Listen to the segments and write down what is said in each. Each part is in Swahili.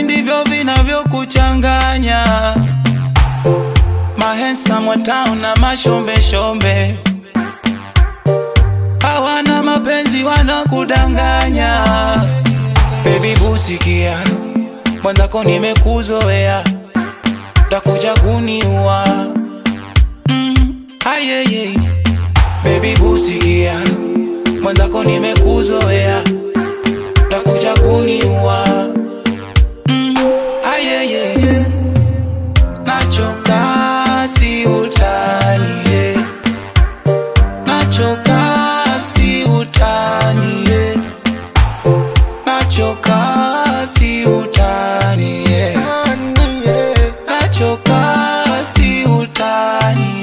ndivyo vinavyokuchanganya. Mahensa mwatao na mashombe shombe, hawana mapenzi wanakudanganya. Baby busikia, mwanzako nimekuzoea, takuja kuniua. Ayeye. Baby busikia, mwanzako nimekuzoea, takuja kuniua. Ayeye. Nachoka si utani, nachoka si utani, nachoka si utani, nachoka si utani.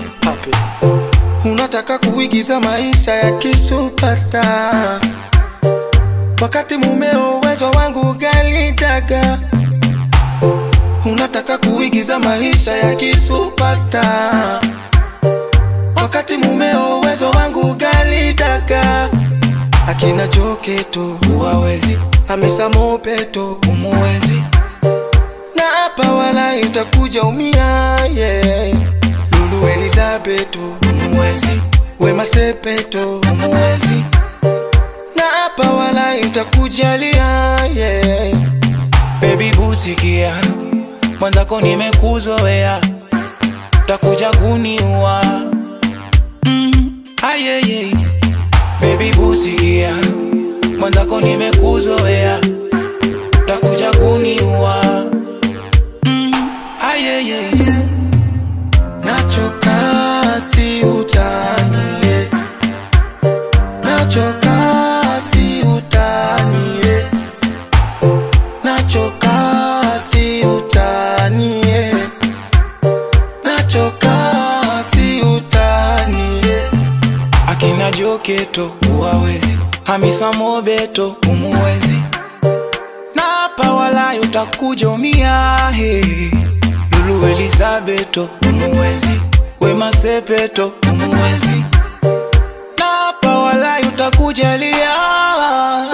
Unataka kuigiza maisha ya kisuperstar, wakati mumeo uwezo wangu galitaka. Unataka kuigiza maisha ya kisuperstar, wakati mumeo uwezo wangu galitaka. Akina Joketo Huwawezi, Hamisa Mobeto umuwezi, na hapa wala itakuja umia, yeah. Lulu Elizabeth umuwezi, Wema Sepetu umuwezi, na hapa wala itakujalia, yeah. Baby busikia, mwanzako nimekuzoea, takuja kuniua. Ayeye. Baby busikia, mwanzako nimekuzoea, takuja kuniua. Ayeye. Nachoka si utani, nachoka si utani, nachoka si utani, nachoka si utani. Akina Joketo huwawezi, Hamisa Mobeto umuwezi, na hapa wala utakuja umia, hey. Lulu Elizabeth umuwezi, Wema Sepetu umuwezi, na hapa wala utakujalia.